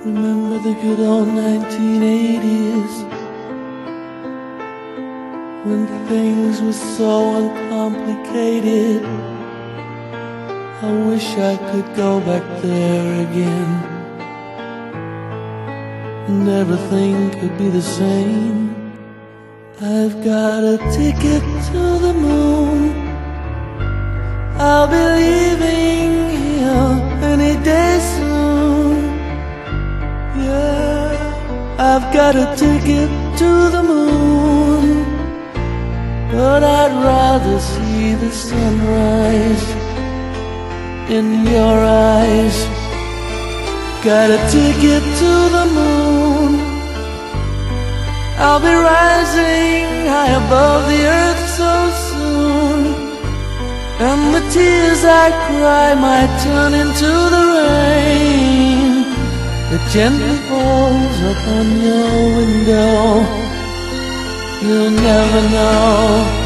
Remember the good old 1980s, when things were so uncomplicated. I wish I could go back there again, and everything could be the same. I've got a ticket to the moon. I'll be leaving here any day soon. Yeah, I've got a ticket to the moon, but I'd rather see the sunrise in your eyes. Got a ticket to the moon. I'll be rising high above the earth so soon, and the tears I cry might turn into the rain that gently falls upon your window. You'll never know.